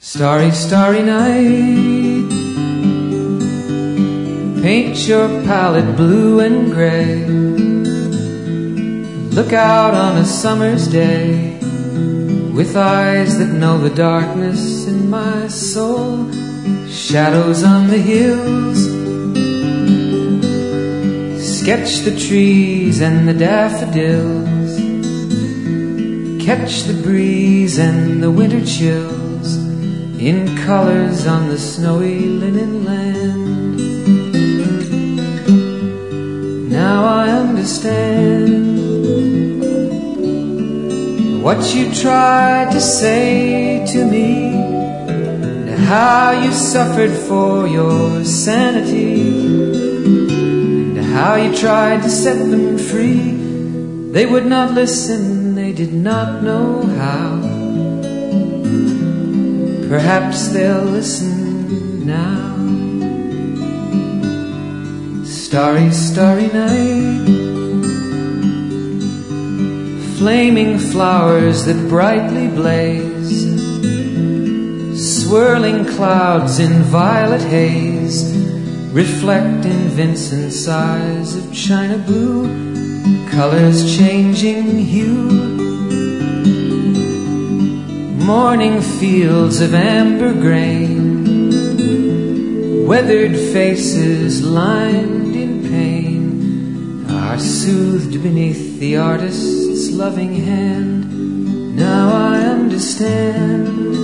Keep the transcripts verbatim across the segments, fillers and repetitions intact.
Starry, starry night, paint your palette blue and gray. Look out on a summer's day with eyes that know the darkness in my soul. Shadows on the hills, sketch the trees and the daffodils, catch the breeze and the winter chills in colors on the snowy linen land. Now I understand what you tried to say to me, and how you suffered for your sanity, and how you tried to set them free. They would not listen, they did not know how. Perhaps they'll listen now. Starry, starry night, flaming flowers that brightly blaze, swirling clouds in violet haze, reflect in Vincent's eyes of china blue, colors changing hue. Morning fields of amber grain, weathered faces lined in pain, are soothed beneath the artist's loving hand. Now I understand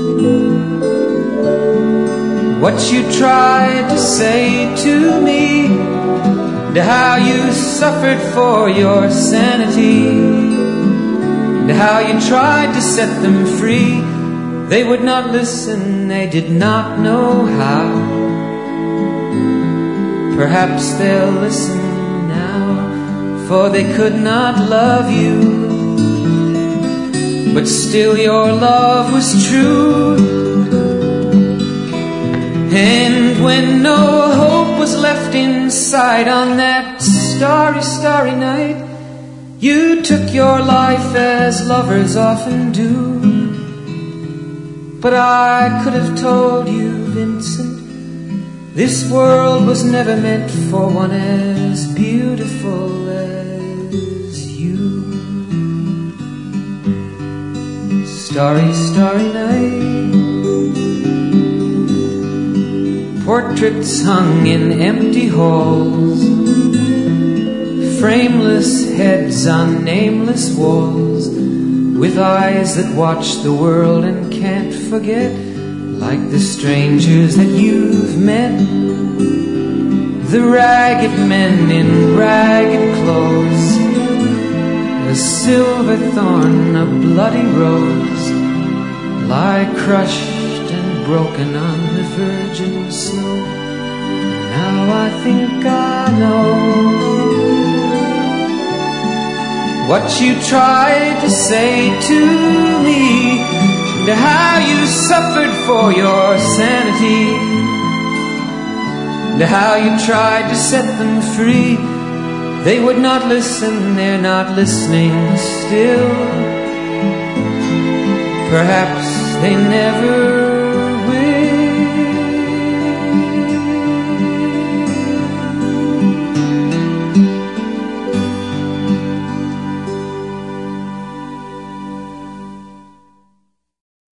what you tried to say to me, and how you suffered for your sanity, and how you tried to set them free. They would not listen, they did not know how. Perhaps they'll listen now, for they could not love you, but still your love was true. And when no hope was left inside on that starry, starry night, you took your life as lovers often do. But I could have told you, Vincent, this world was never meant for one as beautiful as you. Starry, starry night, portraits hung in empty halls, frameless heads on nameless walls, with eyes that watch the world and can't forget, like the strangers that you've met, the ragged men in ragged clothes, a silver thorn, a bloody rose, lie crushed and broken on the virgin snow. Now I think I know what you tried to say to me, and how you suffered for your sanity, and how you tried to set them free. They would not listen, they're not listening still. Perhaps they never